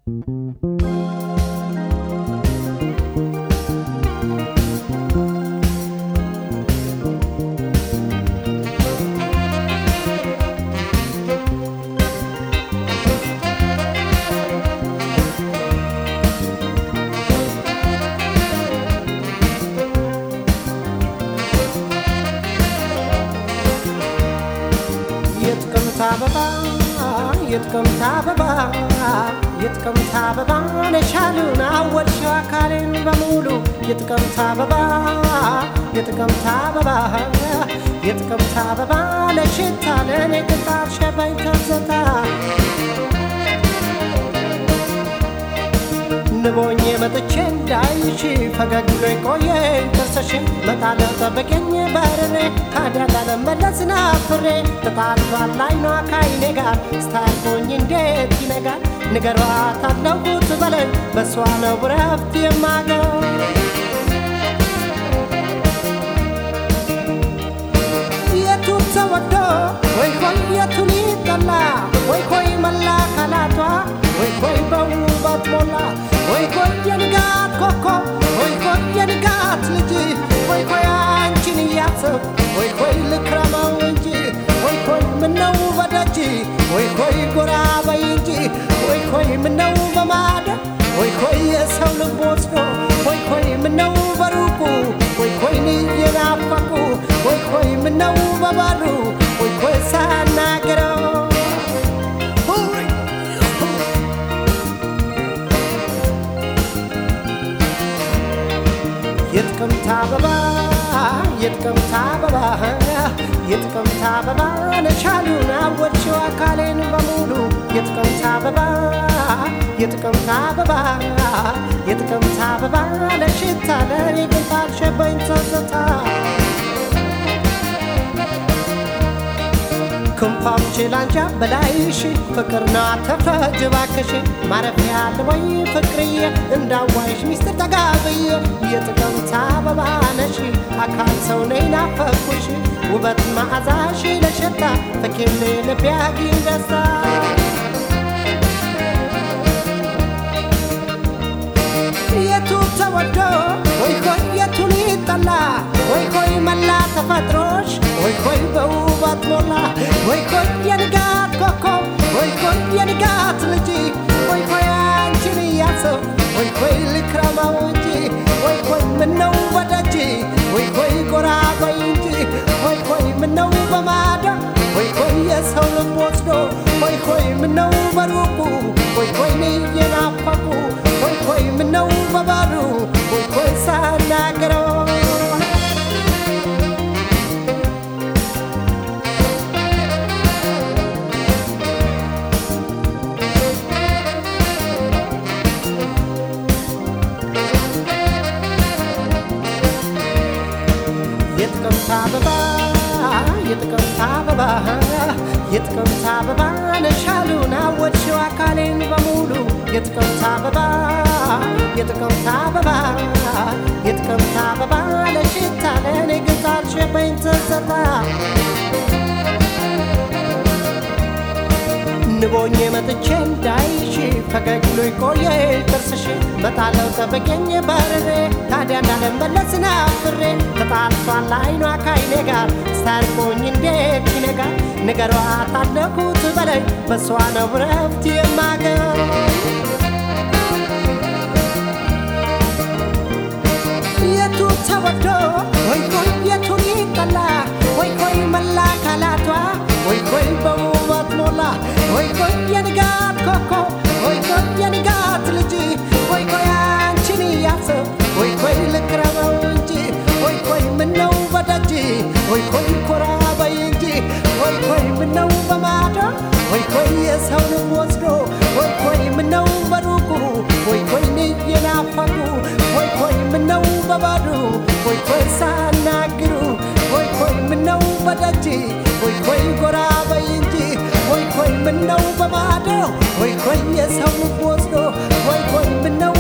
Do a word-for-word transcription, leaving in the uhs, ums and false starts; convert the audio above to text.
يتكم تاببا يتكم تاببا نشالونا ورشوا كارين بمولو يتكم تاببا يتكم تاببا يتكم تاببا لشتا لنكتار شبين تزتا نبوني متچن دايشي فغغلو يقوي ترسشن متالا تبكኝ ባረሬ ታዲያ ለመለስና ፍሬ ተጣልቷል ላይኗ ካይኔ ጋር ስታልፎኝ እንዴት ይነጋል ንገሯት አለሁት በለኝ በሷ ነው ረፍት የማገው የቱ ተወዶ ወይ ወይ የቱ ሊጠላ ወይ ወይ መላ ካላቷ ወይ ወይ በውበት ሞላ ወይ ወይ የንጋት ኮከብ ወይ ወይ የንጋት ልጅ ወይ ወይ አንቺን እያሰብ ወይ ወይ ልክረመው እንጂ ወይ ወይ ምነው በደጅ ወይ ወይ ጎራ በይ እንጂ ወይ ወይ ምነው በማደ ወይ ወይ የሰው ልብ ወስዶ ወይ ወይ ምነው በሩቁ ወይ ወይ እየናፈቁ ወይ ወይ ምነው በባዶ ወይ ወይ ሳናገረው يتكم تاببا يتكم تاببا يتكم تاببا نشالونا ورشوا كارين بمولو يتكم تاببا يتكم تاببا يتكم تاببا لشتا لنكتار شبين تزتا كمفام شلانجا بلايش فكرنا تفرج باكش معرفيا لوي فكرية انداوايش ميستر تقابي يتكم تاببا نشي أكال سونينا فكوشي وبت معزاشي لشتا فكيلي لبياقي دستا يتو تودو وي خوي يتو ليطلا وي خوي ملا تفطروش وي خوي بوبات مولا وي خوي ينقات كوكو وي خوي ينقات لجي وي خوي አንቺን ያሰብ وي خوي ልክረመው እንጂ وي خوي ምነው ወደጂ وي خوي ጎራ በይ እንጂ وي خوي ምነው በማዳ وي خوي የሰው ልብ ወስዶ وي خوي ምነው በሩቁ وي خوي እየናፈቁ وي خوي ምነው በባዶ وي خوي ሳናገረው يتكم تاببا يتكم تاببا يتكم تاببا نشالونا ورشوا كارين بمولو يتكم تاببا يتكم تاببا يتكم تاببا لشتا لنكتار شبين تزتا ንቦኝ መጥቼን ዳይሽ ፈገግሎ ይቆየ ጥርስሽ መጣለው ተበቀኝ ባረሬ ታዲያ እንዳለመለስና ፍሬ ተጣልቷል አይኗ ካይኔ ጋር ስታልፎኝ እንዴት ይነጋል ንገሯት አለሁት በለኝ በሷ ነው ረፍት የማገው የቱ ተወዶ ወይ ወይ የቱ ሊጠላ ወይ ወይ መላ ካላቷ ወይ ወይ በውበት ሞላ ወይ ወይ የንጋት ኮከብ ወይ ወይ የንጋት ልጅ ወይ ወይ አንቺን ያሰብ ወይ ወይ ልክረመው እንጂ ወይ ወይ ምነው በደጅ ወይ ወይ ኮራ በይ እንጂ ወይ ወይ ምነው በማዳ ወይ ወይ የሰው ልብ ወስዶ ወይ ወይ ምነው በሩቁ ወይ ወይ እየናፈቁ ወይ ወይ ምነው በባዶ ወይ ወይ ሳናግሩ ወይ ወይ ምነው በደጅ ወይ ወይ ጎራ በይ እንጂ ወይ ወይ ምነው በማዶ ወይ ወይ የሰው ልብ ወስዶ ወይ ወይ ምነው